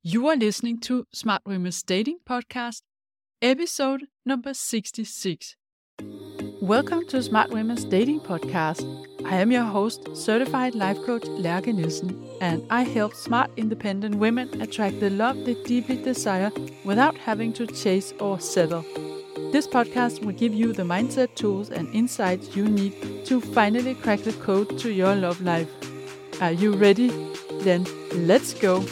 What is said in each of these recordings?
You are listening to Smart Women's Dating Podcast, episode number 66. Welcome to Smart Women's Dating Podcast. I am your host, certified life coach Lærke Nielsen, and I help smart, independent women attract the love they deeply desire without having to chase or settle. This podcast will give you the mindset tools and insights you need to finally crack the code to your love life. Are you ready? Then let's go.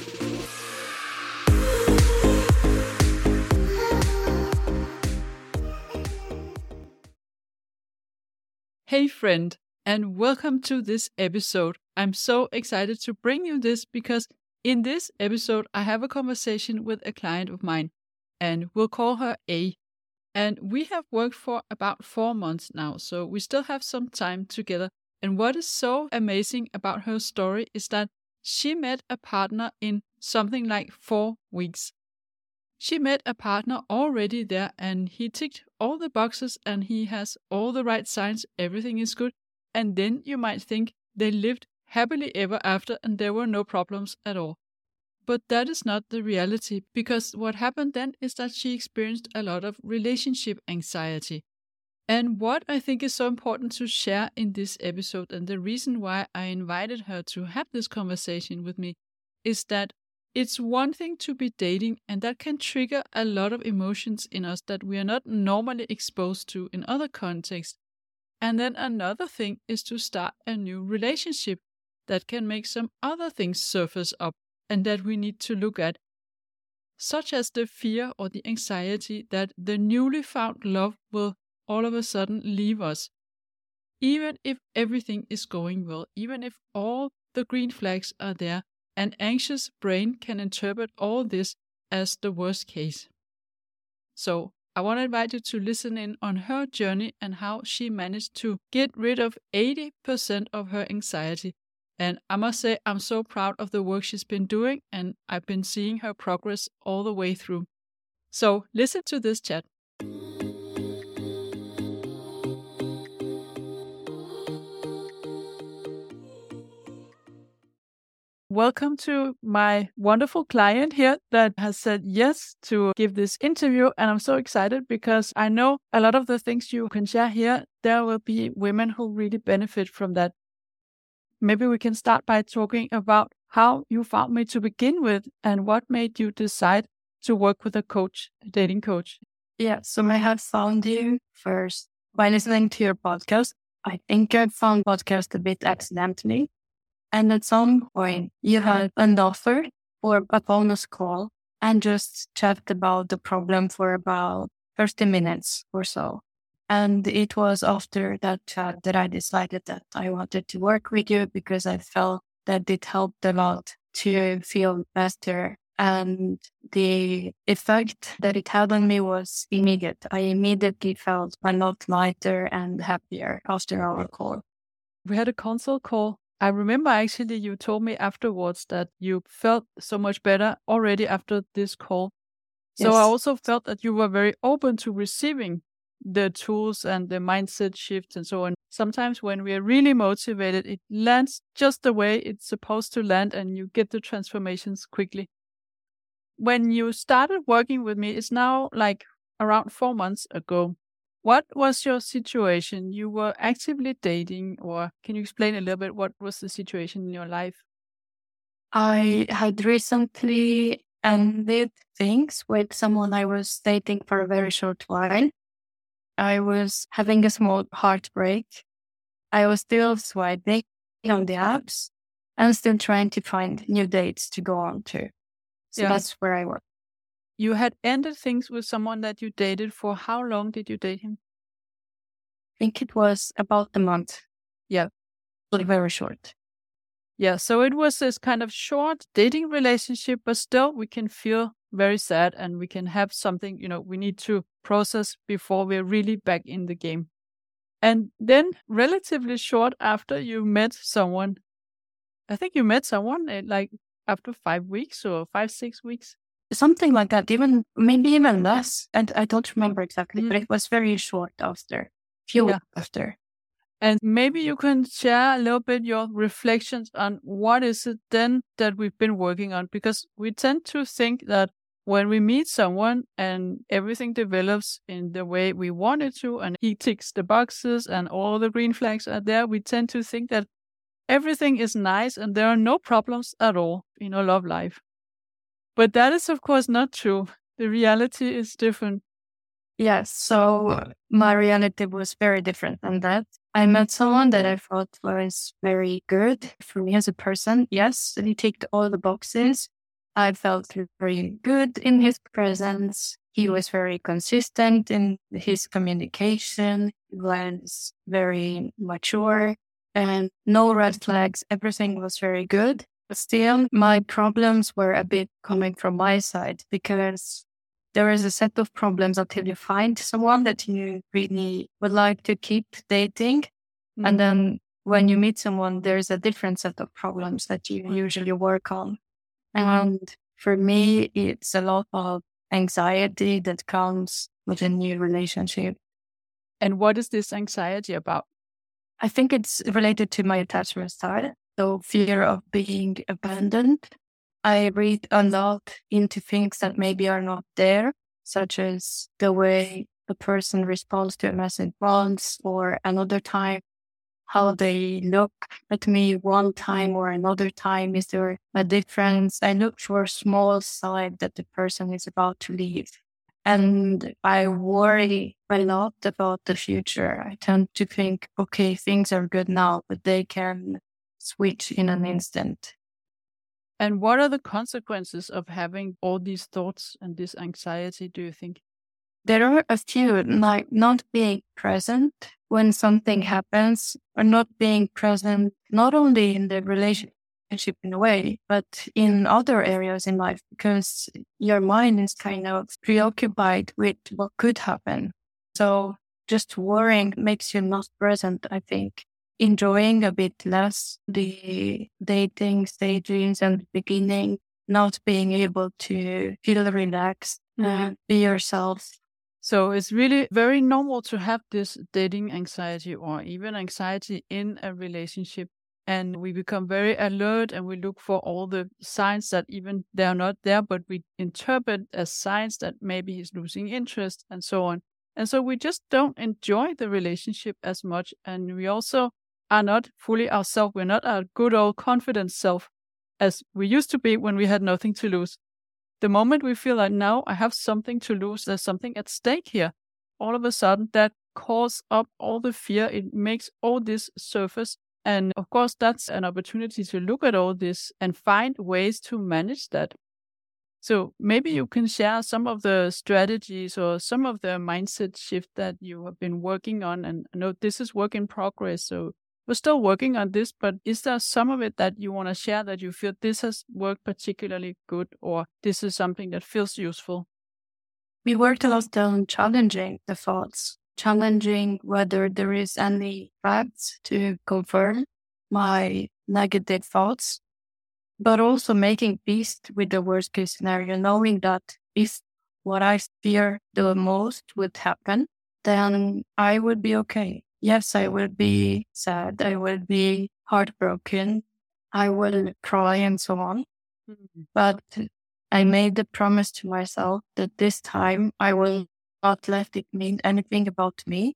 Hey friend, and welcome to this episode. I'm so excited to bring you this because in this episode I have a conversation with a client of mine, and we'll call her A. And we have worked for about 4 months now, so we still have some time together. And what is so amazing about her story is that she met a partner in something like 4 weeks. She met a partner already there, and he ticked all the boxes and he has all the right signs, everything is good. And then you might think they lived happily ever after and there were no problems at all. But that is not the reality, because what happened then is that she experienced a lot of relationship anxiety. And what I think is so important to share in this episode, and the reason why I invited her to have this conversation with me, is that it's one thing to be dating, and that can trigger a lot of emotions in us that we are not normally exposed to in other contexts. And then another thing is to start a new relationship that can make some other things surface up and that we need to look at, such as the fear or the anxiety that the newly found love will all of a sudden leave us. Even if everything is going well, even if all the green flags are there, an anxious brain can interpret all this as the worst case. So I want to invite you to listen in on her journey and how she managed to get rid of 80% of her anxiety. And I must say, I'm so proud of the work she's been doing, and I've been seeing her progress all the way through. So listen to this chat. Welcome to my wonderful client here that has said yes to give this interview. And I'm so excited because I know a lot of the things you can share here, there will be women who really benefit from that. Maybe we can start by talking about how you found me to begin with and what made you decide to work with a coach, a dating coach. Yeah, so I had found you first by listening to your podcast. I think I found podcast a bit accidentally. And at some point, you had an offer for a bonus call and just chatted about the problem for about 30 minutes or so. And it was after that chat that I decided that I wanted to work with you because I felt that it helped a lot to feel better. And the effect that it had on me was immediate. I immediately felt a lot lighter and happier after our call. We had a consult call. I remember actually you told me afterwards that you felt so much better already after this call. So Yes. I also felt that you were very open to receiving the tools and the mindset shifts and so on. Sometimes when we are really motivated, it lands just the way it's supposed to land and you get the transformations quickly. When you started working with me, it's now like around 4 months ago. What was your situation? You were actively dating, or can you explain a little bit what was the situation in your life? I had recently ended things with someone I was dating for a very short while. I was having a small heartbreak. I was still swiping on the apps and still trying to find new dates to go on to. So Yeah. that's where I was. You had ended things with someone that you dated for how long did you date him? I think it was about a month. Yeah. Like very short. Yeah, so it was this kind of short dating relationship, but still we can feel very sad and we can have something, we need to process before we're really back in the game. And then relatively short after you met someone, I think you met someone like after 5 weeks or 5-6 weeks. Something like that, maybe even less. And I don't remember exactly, but it was very short after, few weeks after. And maybe you can share a little bit your reflections on what is it then that we've been working on, because we tend to think that when we meet someone and everything develops in the way we want it to, and he ticks the boxes and all the green flags are there, we tend to think that everything is nice and there are no problems at all in our love life. But that is, of course, not true. The reality is different. Yes, so my reality was very different than that. I met someone that I thought was very good for me as a person. Yes, he ticked all the boxes. I felt very good in his presence. He was very consistent in his communication. He was very mature and no red flags. Everything was very good. But still, my problems were a bit coming from my side, because there is a set of problems until you find someone that you really would like to keep dating. Mm. And then when you meet someone, there's a different set of problems that you usually work on. And for me, it's a lot of anxiety that comes with a new relationship. And what is this anxiety about? I think it's related to my attachment style. So fear of being abandoned. I read a lot into things that maybe are not there, such as the way the person responds to a message once or another time, how they look at me one time or another time. Is there a difference? I look for a small sign that the person is about to leave. And I worry a lot about the future. I tend to think, okay, things are good now, but they can switch in an instant. And what are the consequences of having all these thoughts and this anxiety, do you think? There are a few, like not being present when something happens, or not being present, not only in the relationship in a way, but in other areas in life, because your mind is kind of preoccupied with what could happen. So just worrying makes you not present, I think. Enjoying a bit less the dating stages and the beginning, not being able to feel relaxed, be yourself. So it's really very normal to have this dating anxiety or even anxiety in a relationship. And we become very alert and we look for all the signs that even they're not there, but we interpret as signs that maybe he's losing interest and so on. And so we just don't enjoy the relationship as much. And we also are not fully ourselves. We're not our good old confident self as we used to be when we had nothing to lose. The moment we feel like now I have something to lose, there's something at stake here, all of a sudden that calls up all the fear. It makes all this surface. And of course, that's an opportunity to look at all this and find ways to manage that. So maybe you can share some of the strategies or some of the mindset shift that you have been working on. And I know this is work in progress. So we're still working on this, but is there some of it that you want to share that you feel this has worked particularly good, or this is something that feels useful? We worked a lot on challenging the thoughts, challenging whether there is any facts to confirm my negative thoughts, but also making peace with the worst case scenario, knowing that if what I fear the most would happen, then I would be okay. Yes, I will be sad. I will be heartbroken. I will cry and so on. But I made the promise to myself that this time I will not let it mean anything about me,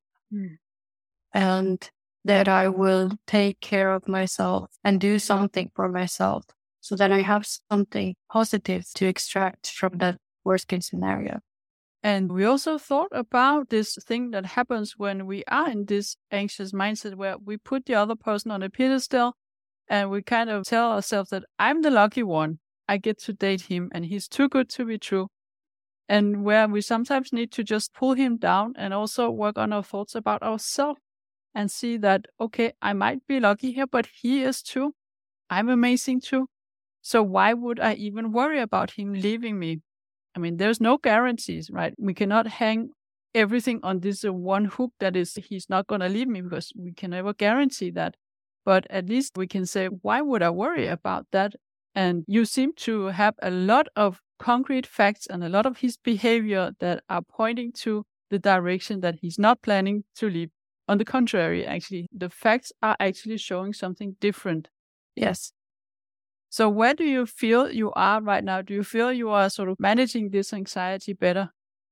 and that I will take care of myself and do something for myself so that I have something positive to extract from that worst case scenario. And we also thought about this thing that happens when we are in this anxious mindset where we put the other person on a pedestal and we kind of tell ourselves that I'm the lucky one. I get to date him and he's too good to be true. And where we sometimes need to just pull him down and also work on our thoughts about ourselves and see that, okay, I might be lucky here, but he is too. I'm amazing too. So why would I even worry about him leaving me? I mean, there's no guarantees, right? We cannot hang everything on this one hook that is, he's not going to leave me, because we can never guarantee that. But at least we can say, why would I worry about that? And you seem to have a lot of concrete facts and a lot of his behavior that are pointing to the direction that he's not planning to leave. On the contrary, actually, the facts are actually showing something different. Yes. So where do you feel you are right now? Do you feel you are sort of managing this anxiety better?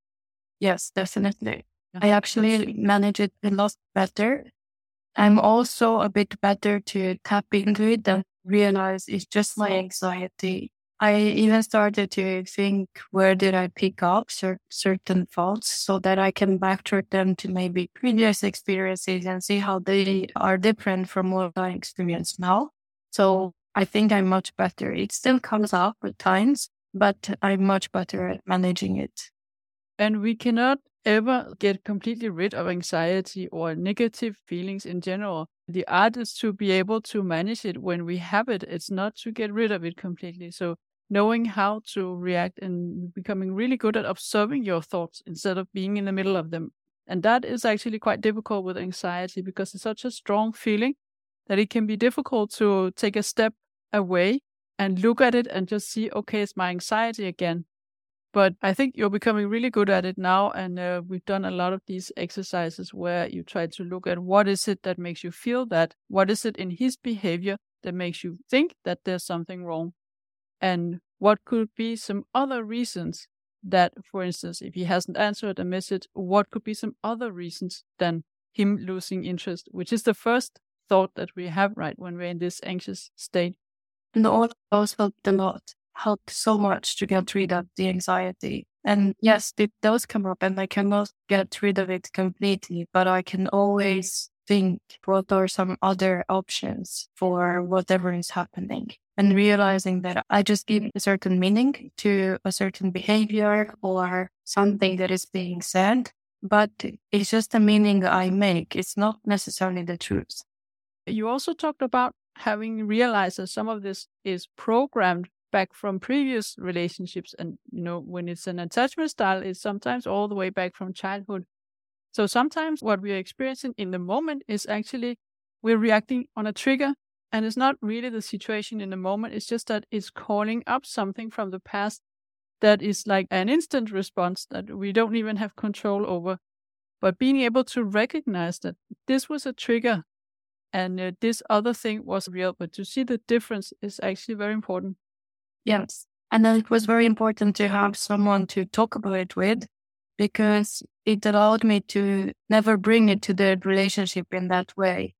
Yes, definitely. Yeah. I actually manage it a lot better. I'm also a bit better to tap into it and realize it's just my anxiety. I even started to think, where did I pick up certain thoughts so that I can backtrack them to maybe previous experiences and see how they are different from what I experience now. So I think I'm much better. It still comes up at times, but I'm much better at managing it. And we cannot ever get completely rid of anxiety or negative feelings in general. The art is to be able to manage it when we have it. It's not to get rid of it completely. So knowing how to react and becoming really good at observing your thoughts instead of being in the middle of them. And that is actually quite difficult with anxiety because it's such a strong feeling that it can be difficult to take a step away and look at it and just see, okay, it's my anxiety again. But I think you're becoming really good at it now. And we've done a lot of these exercises where you try to look at what is it that makes you feel that? What is it in his behavior that makes you think that there's something wrong? And what could be some other reasons that, for instance, if he hasn't answered a message, what could be some other reasons than him losing interest, which is the first thought that we have, right, when we're in this anxious state. And all of those helped a lot, helped so much to get rid of the anxiety. And yes, it does come up and I cannot get rid of it completely, but I can always think what are some other options for whatever is happening. And realizing that I just give a certain meaning to a certain behavior or something that is being said, but it's just a meaning I make. It's not necessarily the truth. You also talked about having realized that some of this is programmed back from previous relationships. And, when it's an attachment style, it's sometimes all the way back from childhood. So sometimes what we are experiencing in the moment is actually we're reacting on a trigger. And it's not really the situation in the moment. It's just that it's calling up something from the past that is like an instant response that we don't even have control over. But being able to recognize that this was a trigger and this other thing was real, but to see the difference is actually very important. Yes. And then it was very important to have someone to talk about it with because it allowed me to never bring it to the relationship in that way.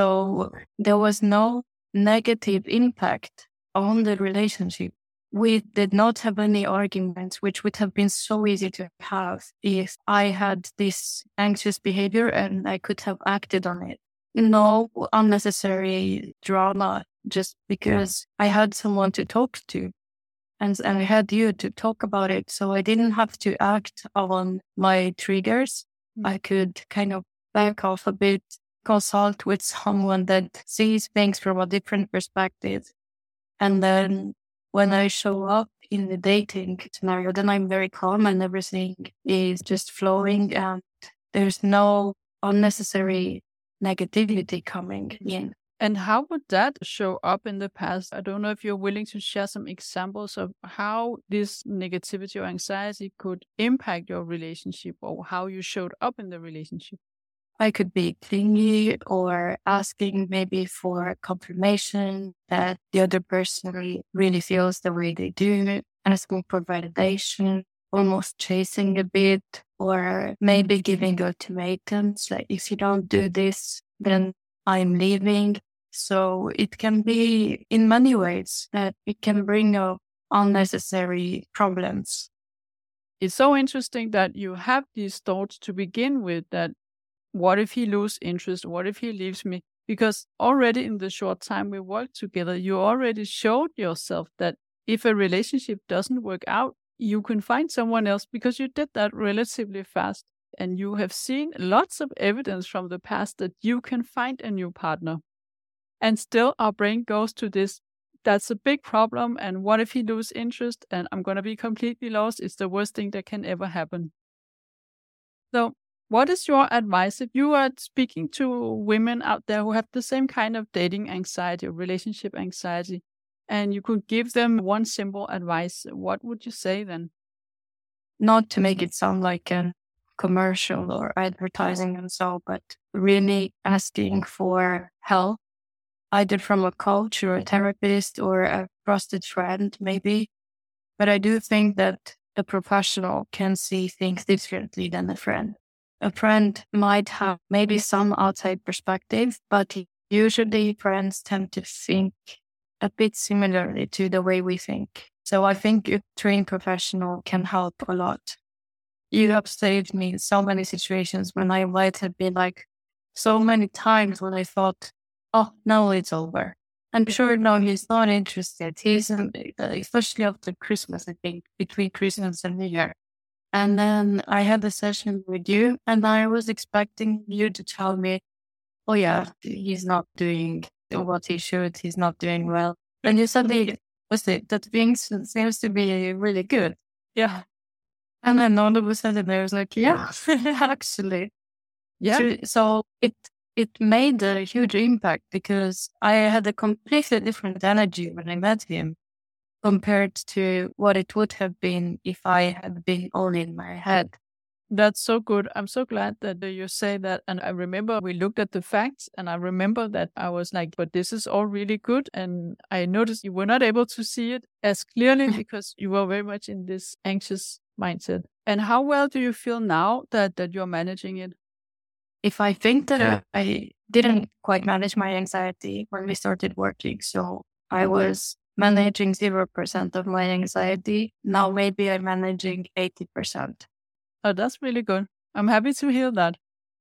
So there was no negative impact on the relationship. We did not have any arguments, which would have been so easy to have if I had this anxious behavior and I could have acted on it. No unnecessary drama just because I had someone to talk to and I had you to talk about it. So I didn't have to act on my triggers. I could kind of back off a bit, consult with someone that sees things from a different perspective. And then when I show up in the dating scenario, then I'm very calm and everything is just flowing and there's no unnecessary negativity coming in. And how would that show up in the past? I don't know if you're willing to share some examples of how this negativity or anxiety could impact your relationship or how you showed up in the relationship. I could be clingy or asking maybe for confirmation that the other person really feels the way they do, asking for validation, almost chasing a bit, or maybe giving ultimatums like, if you don't do this, then I'm leaving. So it can be in many ways that it can bring up unnecessary problems. It's so interesting that you have these thoughts to begin with, that what if he loses interest? What if he leaves me? Because already in the short time we worked together, you already showed yourself that if a relationship doesn't work out, you can find someone else because you did that relatively fast. And you have seen lots of evidence from the past that you can find a new partner. And still our brain goes to this, that's a big problem. And what if he loses interest and I'm going to be completely lost? It's the worst thing that can ever happen. So what is your advice if you are speaking to women out there who have the same kind of dating anxiety or relationship anxiety, and you could give them one simple advice? What would you say then? Not to make it sound like an commercial or advertising and so, but really asking for help, either from a coach or a therapist or a trusted friend, maybe. But I do think that a professional can see things differently than a friend. A friend might have maybe some outside perspective, but usually friends tend to think a bit similarly to the way we think. So I think a trained professional can help a lot. You have saved me in so many situations when I might have been like, so many times when I thought, oh, now it's over. I'm sure no, he's not interested. He's, especially after Christmas, I think, between Christmas and New Year. And then I had a session with you, and I was expecting you to tell me, oh yeah, he's not doing what he should. He's not doing well. And you suddenly, that things seems to be really good. Yeah. And then all of a sudden I was like, yeah, actually. Yeah. So it made a huge impact because I had a completely different energy when I met him compared to what it would have been if I had been only in my head. That's so good. I'm so glad that you say that. And I remember we looked at the facts, and I remember that I was like, but this is all really good. And I noticed you were not able to see it as clearly because you were very much in this anxious mindset. And how well do you feel now that you're managing it? If I think that I didn't quite manage my anxiety when we started working, so I was managing 0% of my anxiety. Now maybe I'm managing 80%. Oh, that's really good. I'm happy to hear that.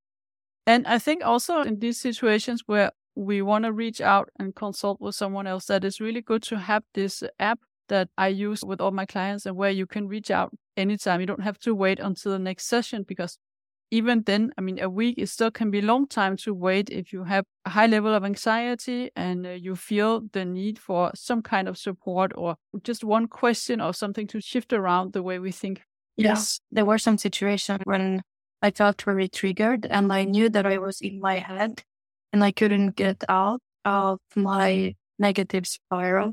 And I think also in these situations where we want to reach out and consult with someone else, that it's really good to have this app that I use with all my clients and where you can reach out anytime. You don't have to wait until the next session because even then, I mean, a week, it still can be a long time to wait if you have a high level of anxiety and you feel the need for some kind of support or just one question or something to shift around the way we think. Yes, there were some situations when I felt very triggered and I knew that I was in my head and I couldn't get out of my negative spiral.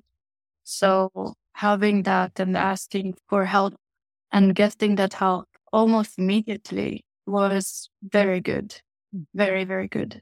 So having that and asking for help and getting that help almost immediately was very good. Very, very good.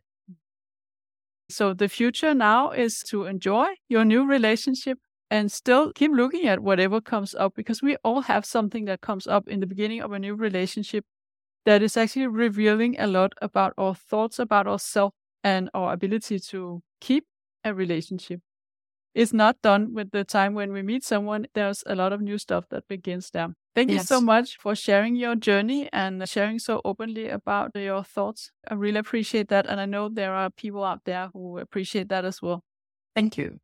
So the future now is to enjoy your new relationship and still keep looking at whatever comes up, because we all have something that comes up in the beginning of a new relationship that is actually revealing a lot about our thoughts about ourselves and our ability to keep a relationship. It's not done with the time when we meet someone. There's a lot of new stuff that begins there. Thank you so much for sharing your journey and sharing so openly about your thoughts. I really appreciate that. And I know there are people out there who appreciate that as well. Thank you.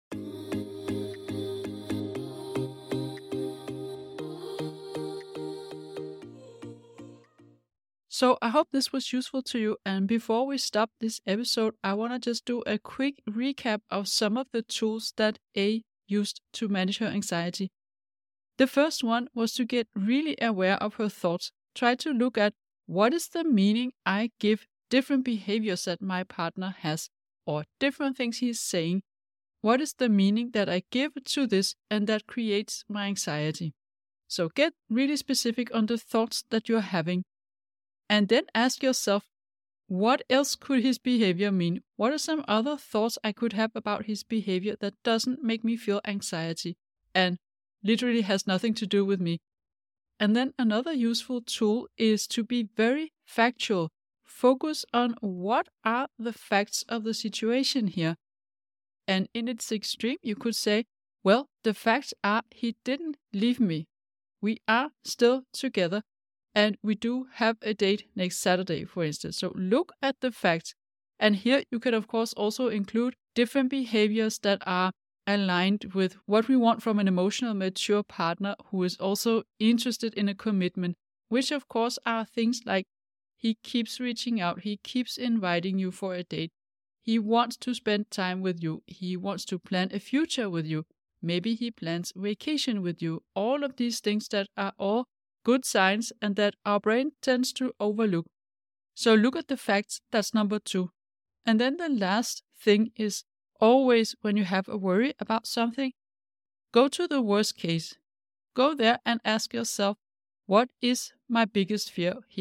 So I hope this was useful to you. And before we stop this episode, I want to just do a quick recap of some of the tools that A used to manage her anxiety. The first one was to get really aware of her thoughts. Try to look at what is the meaning I give different behaviors that my partner has or different things he's saying. What is the meaning that I give to this and that creates my anxiety? So get really specific on the thoughts that you're having. And then ask yourself, what else could his behavior mean? What are some other thoughts I could have about his behavior that doesn't make me feel anxiety and literally has nothing to do with me? And then another useful tool is to be very factual. Focus on what are the facts of the situation here. And in its extreme, you could say, well, the facts are he didn't leave me. We are still together. And we do have a date next Saturday, for instance. So look at the facts. And here you can, of course, also include different behaviors that are aligned with what we want from an emotional, mature partner who is also interested in a commitment, which, of course, are things like he keeps reaching out, he keeps inviting you for a date, he wants to spend time with you, he wants to plan a future with you, maybe he plans vacation with you. All of these things that are all good signs and that our brain tends to overlook. So look at the facts. That's number 2. And then the last thing is always when you have a worry about something, go to the worst case. Go there and ask yourself, what is my biggest fear here?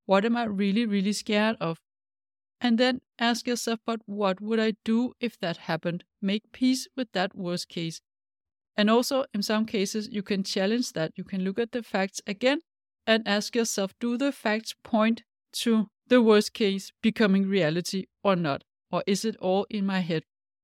What am I really, really scared of? And then ask yourself, but what would I do if that happened? Make peace with that worst case. And also, in some cases, you can challenge that. You can look at the facts again and ask yourself, do the facts point to the worst case becoming reality or not? Or is it all in my head?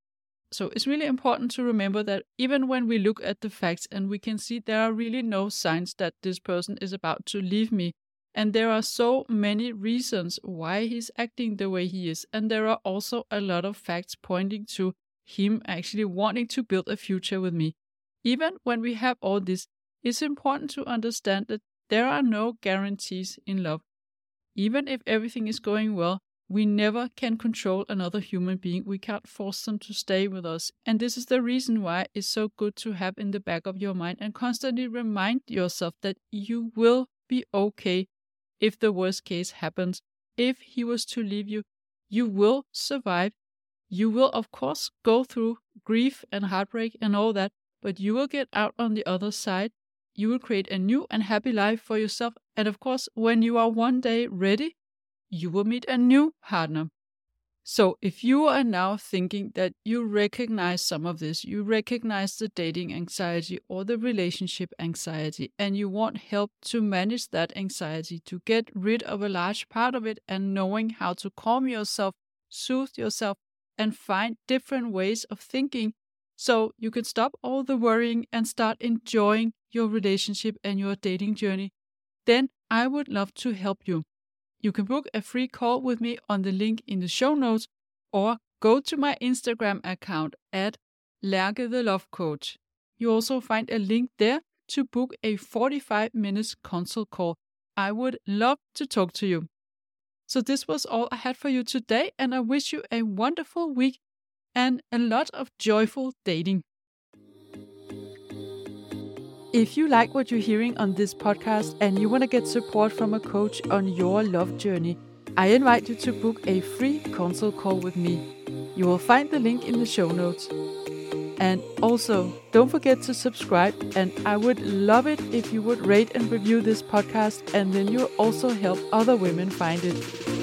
So it's really important to remember that even when we look at the facts and we can see there are really no signs that this person is about to leave me, and there are so many reasons why he's acting the way he is, and there are also a lot of facts pointing to him actually wanting to build a future with me. Even when we have all this, it's important to understand that there are no guarantees in love. Even if everything is going well, we never can control another human being. We can't force them to stay with us. And this is the reason why it's so good to have in the back of your mind and constantly remind yourself that you will be okay if the worst case happens. If he was to leave you, you will survive. You will, of course, go through grief and heartbreak and all that, but you will get out on the other side. You will create a new and happy life for yourself. And of course, when you are one day ready, you will meet a new partner. So if you are now thinking that you recognize some of this, you recognize the dating anxiety or the relationship anxiety, and you want help to manage that anxiety, to get rid of a large part of it, and knowing how to calm yourself, soothe yourself, and find different ways of thinking so you can stop all the worrying and start enjoying your relationship and your dating journey, then I would love to help you. You can book a free call with me on the link in the show notes, or go to my Instagram account at Lærke the Love Coach. You also find a link there to book a 45 minutes consult call. I would love to talk to you. So this was all I had for you today, and I wish you a wonderful week and a lot of joyful dating. If you like what you're hearing on this podcast and you want to get support from a coach on your love journey, I invite you to book a free consult call with me. You will find the link in the show notes. And also, don't forget to subscribe, and I would love it if you would rate and review this podcast, and then you'll also help other women find it.